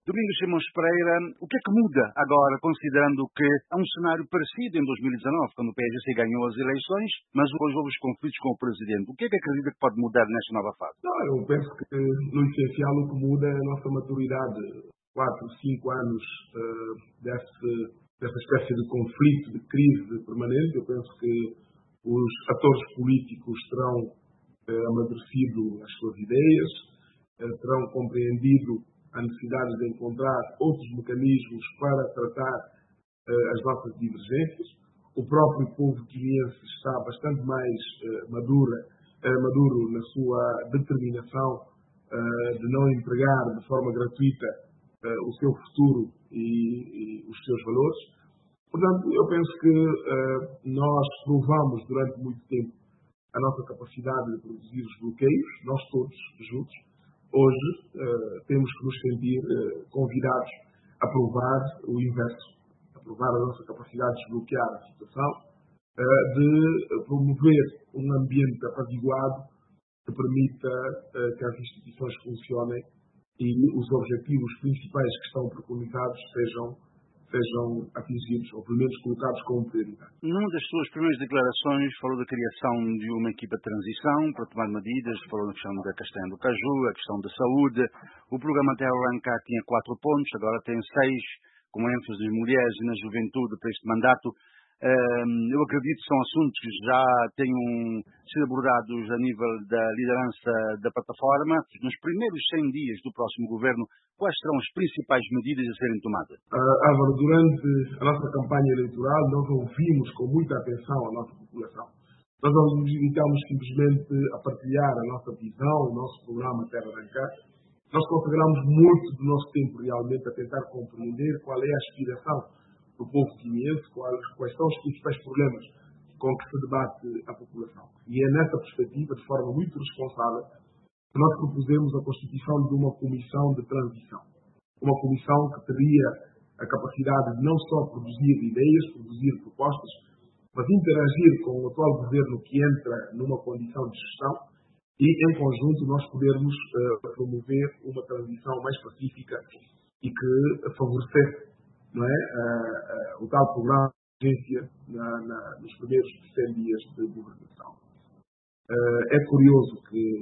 Domingos Simões Pereira, o que é que muda agora, considerando que há um cenário parecido em 2019, quando o PSGC ganhou as eleições, mas depois houve os conflitos com o Presidente? O que é que acredita que pode mudar nesta nova fase? Não, eu penso que, no essencial, o que muda é a nossa maturidade. 4, 5 anos dessa espécie de conflito, de crise permanente. Eu penso que os atores políticos terão amadurecido as suas ideias, terão compreendido a necessidade de encontrar outros mecanismos para tratar as nossas divergências. O próprio povo guineense está bastante mais maduro na sua determinação de não entregar de forma gratuita o seu futuro e os seus valores. Portanto, eu penso que nós provamos durante muito tempo a nossa capacidade de produzir os bloqueios, nós todos juntos. Hoje temos que nos sentir convidados a provar o inverso, a provar a nossa capacidade de desbloquear a situação, de promover um ambiente apaziguado que permita que as instituições funcionem e os objetivos principais que estão preconizados sejam atingidos, ou pelo menos colocados como prioridade. Numa das suas primeiras declarações falou da criação de uma equipa de transição para tomar medidas, falou na questão da castanha do caju, a questão da saúde. O programa até arrancar tinha 4 pontos, agora tem 6, com ênfase nas mulheres e na juventude para este mandato. Eu acredito que são assuntos que já tenham sido abordados a nível da liderança da plataforma. Nos primeiros 100 dias do próximo governo, quais serão as principais medidas a serem tomadas? Álvaro, durante a nossa campanha eleitoral, nós ouvimos com muita atenção a nossa população. Nós não nos limitamos simplesmente a partilhar a nossa visão, o nosso programa Terra Arrancar. Nós consagramos muito do nosso tempo realmente a tentar compreender qual é a aspiração do povo guineense, quais são os principais problemas com que se debate a população. E é nessa perspectiva, de forma muito responsável, que nós propusemos a constituição de uma comissão de transição. Uma comissão que teria a capacidade de não só produzir ideias, produzir propostas, mas interagir com o atual governo que entra numa condição de gestão e, em conjunto, nós podermos promover uma transição mais pacífica e que favorecesse, não é, o tal programa de urgência nos primeiros 100 dias de governação. É curioso que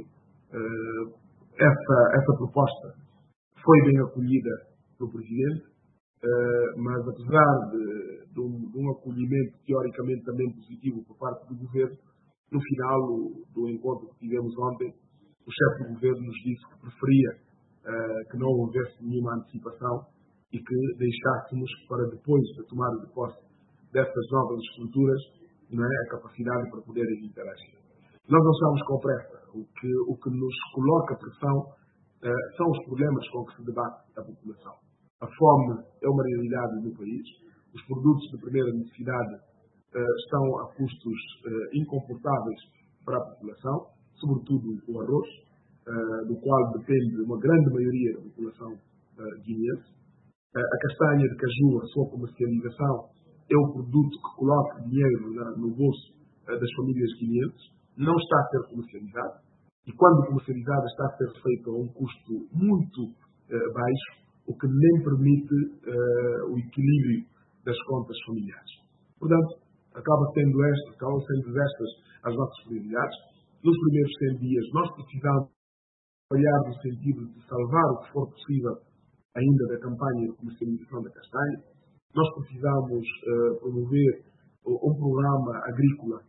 essa proposta foi bem acolhida pelo Presidente, mas apesar de um acolhimento teoricamente também positivo por parte do Governo, no final do encontro que tivemos ontem, o chefe do Governo nos disse que preferia que não houvesse nenhuma antecipação e que deixássemos para depois da tomada de posse dessas novas estruturas, não é, a capacidade para poderem interagir. Nós não estamos com pressa. O que nos coloca pressão são os problemas com que se debate a população. A fome é uma realidade no país. Os produtos de primeira necessidade estão a custos incomportáveis para a população, sobretudo o arroz, do qual depende uma grande maioria da população guineense. A castanha de caju, a sua comercialização, é o produto que coloca dinheiro no bolso das famílias guineenses. Não está a ser comercializado. E quando comercializado está a ser feito a um custo muito baixo, o que nem permite o equilíbrio das contas familiares. Portanto, acabam sendo estas as nossas prioridades. Nos primeiros 100 dias, nós precisamos trabalhar no sentido de salvar o que for possível ainda da campanha de comercialização da castanha. Nós precisamos promover um programa agrícola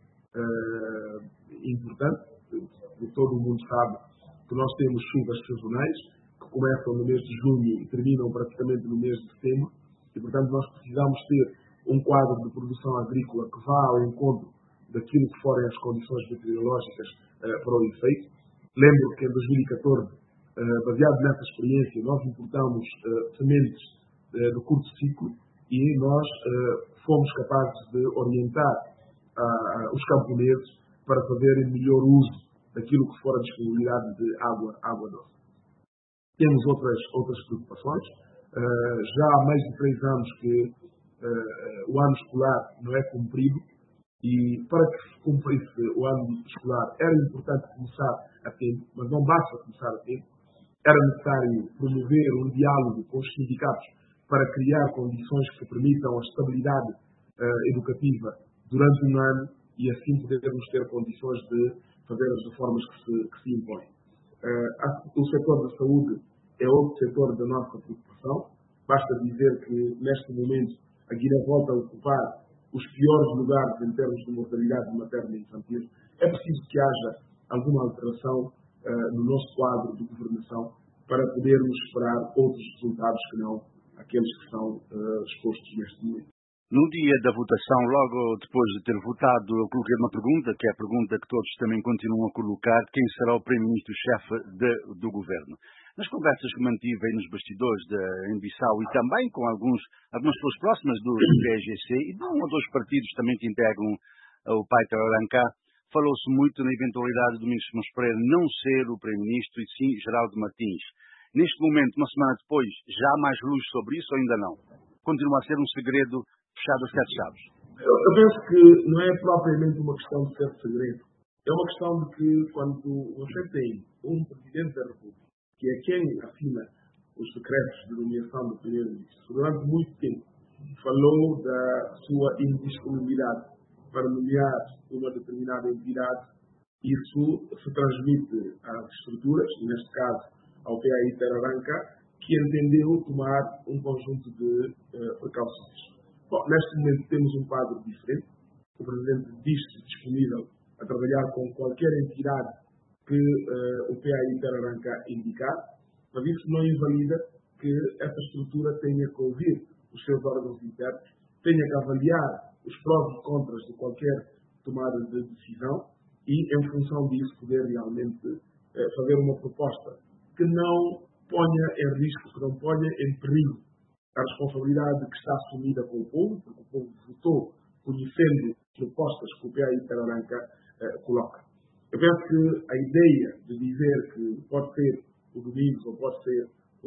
importante. Todo o mundo sabe que nós temos chuvas sazonais que começam no mês de junho e terminam praticamente no mês de setembro. E, portanto, nós precisamos ter um quadro de produção agrícola que vá ao encontro daquilo que forem as condições meteorológicas para o efeito. Lembro que em 2014, baseado nessa experiência, nós importamos sementes de curto ciclo e nós fomos capazes de orientar os camponeses para fazerem melhor uso daquilo que for a disponibilidade de água doce. Temos outras preocupações. Já há mais de 3 anos que o ano escolar não é cumprido e para que se cumprisse o ano escolar era importante começar a tempo, mas não basta começar a tempo. era necessário promover um diálogo com os sindicatos para criar condições que permitam a estabilidade educativa durante um ano e assim podermos ter condições de fazer as reformas que se impõem. O setor da saúde é outro setor da nossa preocupação. Basta dizer que, neste momento, a Guiné volta a ocupar os piores lugares em termos de mortalidade materna e infantil. É preciso que haja alguma alteração no nosso quadro de governação para podermos esperar outros resultados que não aqueles que são expostos neste momento. No dia da votação, logo depois de ter votado, eu coloquei uma pergunta, que é a pergunta que todos também continuam a colocar: quem será o primeiro-ministro-chefe do governo? Nas conversas que mantive aí nos bastidores em Bissau e também com algumas pessoas próximas do PAGC e de um ou dois partidos também que integram o Pai Tararanca, falou-se muito na eventualidade de Domingos Simões Pereira não ser o primeiro-ministro e sim Geraldo Martins. Neste momento, uma semana depois, já há mais luz sobre isso ou ainda não? Continua a ser um segredo fechado a sete chaves? Eu penso que não é propriamente uma questão de ser segredo. É uma questão de que quando você tem um Presidente da República, que é quem assina os decretos de nomeação do Primeiro-Ministro, durante muito tempo falou da sua indisponibilidade para nomear uma determinada entidade, isso se transmite às estruturas, e neste caso ao PAI Tararanca, que entendeu tomar um conjunto de precauções. Bom, neste momento temos um quadro diferente. O Presidente diz-se disponível a trabalhar com qualquer entidade que o PAI Tararanca indicar, mas isso não invalida que essa estrutura tenha que ouvir os seus órgãos internos, tenha que avaliar os prós e contras de qualquer tomada de decisão e, em função disso, poder realmente fazer uma proposta que não ponha em risco, que não ponha em perigo a responsabilidade que está assumida com o povo, porque o povo votou conhecendo propostas que o PAI Tararanca coloca. Eu penso que a ideia de dizer que pode ser o Domingos ou pode ser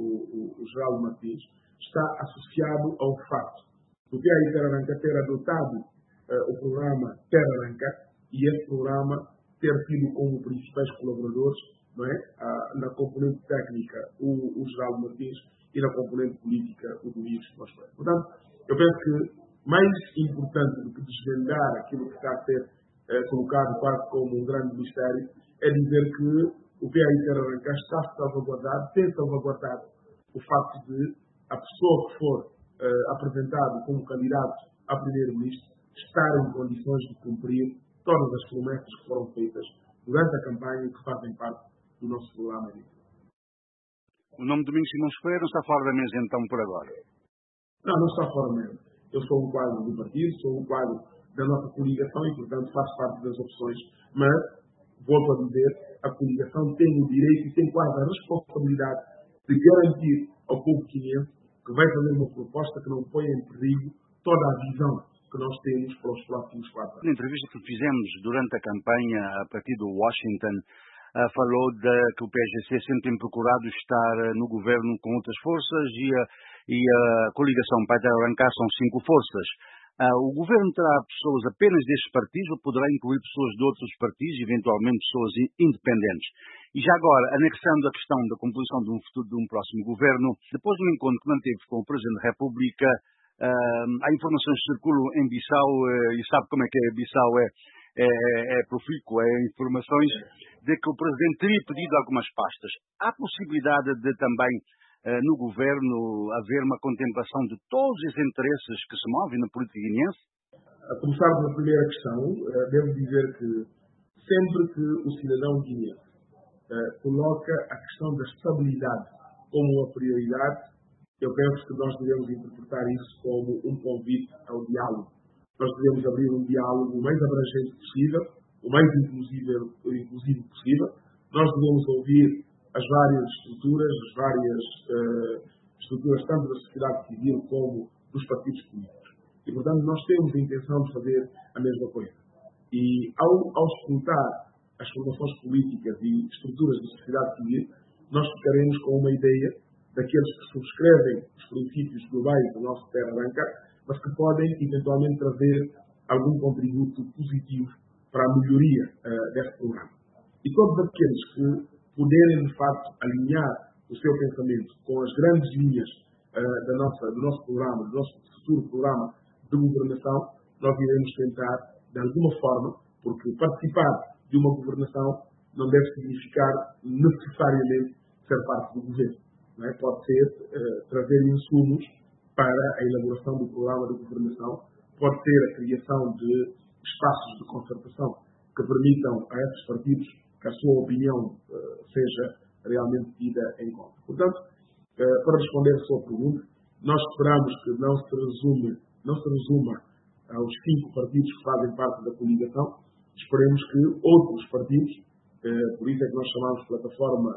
o Geraldo Martins está associado ao facto do PAI Tararanca ter adotado o programa Tararanca e esse programa ter tido como principais colaboradores, não é, na componente técnica o Geraldo Martins e na componente política o Domingos Simões Pereira. Portanto, eu penso que mais importante do que desvendar aquilo que está a ser colocado quase como um grande mistério é dizer que o PAI Tararanca está salvaguardado, tem salvaguardado o facto de a pessoa que for apresentado como candidato a primeiro-ministro estar em condições de cumprir todas as promessas que foram feitas durante a campanha e que fazem parte do nosso programa. O nome de Domingos Simões Pereira não está fora da mesa então por agora? Não está fora da mesa. Eu sou um quadro do partido, sou um quadro da nossa coligação e, portanto, faço parte das opções. Mas, volto a dizer, a coligação tem o direito e tem quase a responsabilidade de garantir ao povo guineense que vai fazer uma proposta que não ponha em perigo toda a visão que nós temos para os próximos 4 anos. Na entrevista que fizemos durante a campanha a partir do Washington, falou que o PAGC sempre tem procurado estar no governo com outras forças e a coligação Pai Tararanca são 5 forças. O governo terá pessoas apenas destes partidos ou poderá incluir pessoas de outros partidos, eventualmente pessoas independentes? E já agora, anexando a questão da composição de um futuro de um próximo governo, depois do encontro que manteve com o Presidente da República, há informações que circulam em Bissau, e sabe como é que é Bissau, é profícuo, informações de que o Presidente teria pedido algumas pastas. Há possibilidade de também, no governo, haver uma contemplação de todos os interesses que se movem na política guineense? A começar pela primeira questão, devo dizer que sempre que o cidadão guineense coloca a questão da estabilidade como uma prioridade, eu penso que nós devemos interpretar isso como um convite ao diálogo. Nós devemos abrir um diálogo o mais abrangente possível, o mais inclusivo possível. Nós devemos ouvir as várias estruturas tanto da sociedade civil como dos partidos políticos. E, portanto, nós temos a intenção de fazer a mesma coisa. E, ao escutar as formações políticas e estruturas da sociedade civil, nós ficaremos com uma ideia daqueles que subscrevem os princípios globais do nosso Tararanca, mas que podem, eventualmente, trazer algum contributo positivo para a melhoria deste programa. E todos aqueles que puderem, de facto, alinhar o seu pensamento com as grandes linhas do nosso programa, do nosso futuro programa de governação, nós iremos tentar, de alguma forma, porque participar de uma governação não deve significar necessariamente ser parte do governo. Não é? Pode ser trazer insumos para a elaboração do programa de governação, pode ser a criação de espaços de concertação que permitam a esses partidos que a sua opinião seja realmente tida em conta. Portanto, para responder a sua pergunta, nós esperamos que não se resuma aos 5 partidos que fazem parte da coligação. Esperemos que outros partidos, por isso é que nós chamamos de plataforma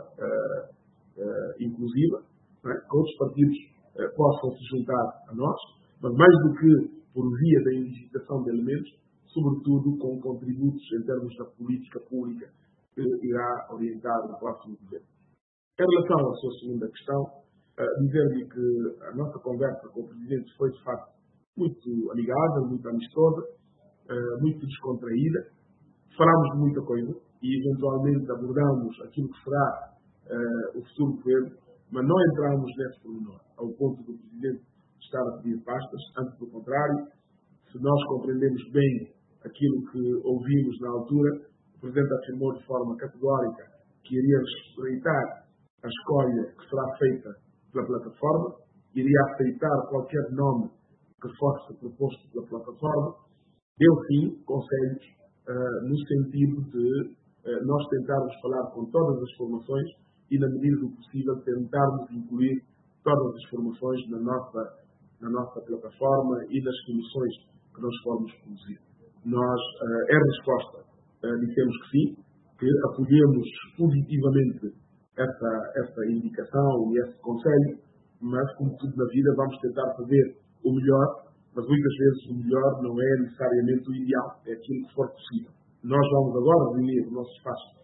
inclusiva, não é? Que outros partidos possam se juntar a nós, mas mais do que por via da identificação de elementos, sobretudo com contributos em termos da política pública que irá orientar o próximo governo. Em relação à sua segunda questão, dizer-lhe que a nossa conversa com o Presidente foi, de facto, muito amigável, muito amistosa, muito descontraída. Falámos de muita coisa e, eventualmente, abordamos aquilo que será o futuro governo, mas não entramos nesse pormenor, ao ponto do Presidente estar a pedir pastas. Antes do contrário, se nós compreendemos bem aquilo que ouvimos na altura, o Presidente afirmou de forma categórica que iria respeitar a escolha que será feita pela plataforma, iria aceitar qualquer nome que fosse proposto pela plataforma. Deu sim conselhos no sentido de nós tentarmos falar com todas as formações e, na medida do possível, tentarmos incluir todas as formações na nossa plataforma e nas comissões que nós formos conduzir. Nós, em resposta, dissemos que sim, que acolhemos positivamente essa indicação e esse conselho, mas, como tudo na vida, vamos tentar fazer o melhor, mas muitas vezes o melhor não é necessariamente o ideal, é aquilo que for possível. Nós vamos agora reunir o nosso espaço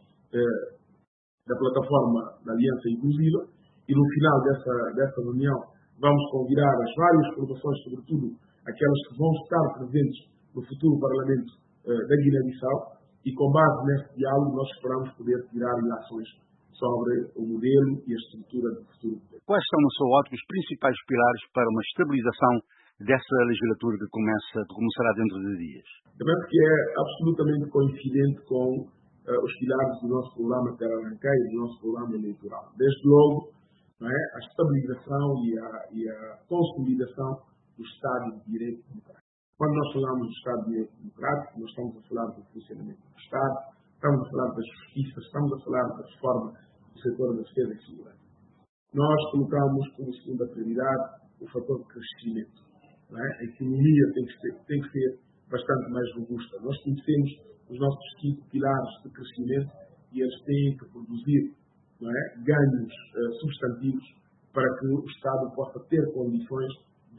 da plataforma da Aliança Inclusiva e, no final dessa reunião, vamos convidar as várias formações, sobretudo aquelas que vão estar presentes no futuro Parlamento da Guiné-Bissau, e, com base nesse diálogo, nós esperamos poder tirar ilações sobre o modelo e a estrutura do futuro. Quais são, na sua ótica, os principais pilares para uma estabilização dessa legislatura que começará dentro de dias? Eu penso que é absolutamente coincidente com os pilares do nosso programa Terra Arranca e do nosso programa eleitoral. Desde logo, não é, a estabilização e a consolidação do Estado de Direito Democrático. Quando nós falamos do Estado de Direito Democrático, nós estamos a falar do funcionamento do Estado, estamos a falar da justiça, estamos a falar da reforma do setor da defesa e segurança. Nós colocamos como segunda prioridade o fator de crescimento. Não é? A economia tem que ser bastante mais robusta. Nós conhecemos os nossos 5 pilares de crescimento e eles têm que produzir, não é, ganhos substantivos para que o Estado possa ter condições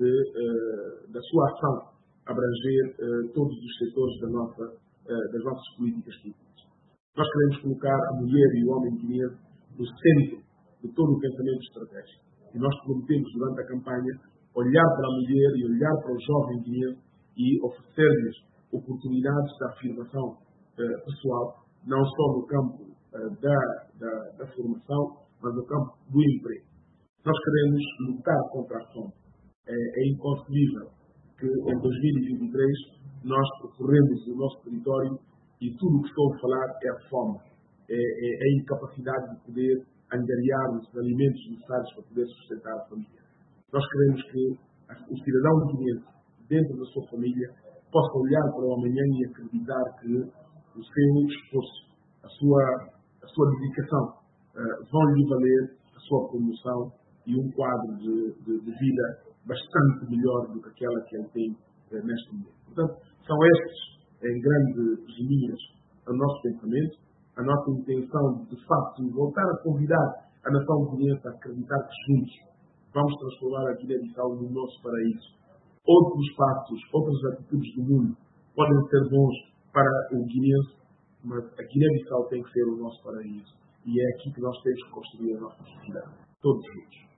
da sua ação abranger todos os setores das nossas políticas públicas. Nós queremos colocar a mulher e o homem guineense no centro de todo o pensamento estratégico. E nós prometemos, durante a campanha, olhar para a mulher e olhar para o jovem guineense e oferecer-lhes oportunidades de afirmação pessoal, não só no campo da formação, mas no campo do emprego. Nós queremos lutar contra a fome. É inconcebível que em 2023 nós percorremos o nosso território e tudo o que estou a falar é a fome, é a incapacidade de poder angariar os alimentos necessários para poder sustentar a família. Nós queremos que o cidadão guineense, dentro da sua família, possa olhar para o amanhã e acreditar que o seu esforço, a sua dedicação vão lhe valer a sua promoção e um quadro de vida bastante melhor do que aquela que ele tem neste momento. Portanto, são estes, em grandes linhas, o nosso pensamento, a nossa intenção de facto, voltar a convidar a nação guineense a acreditar que juntos vamos transformar a Guiné-Bissau no nosso paraíso. Outros passos, outras atitudes do mundo podem ser bons para o guineense, mas a Guiné-Bissau tem que ser o nosso paraíso. E é aqui que nós temos que construir a nossa sociedade, todos juntos.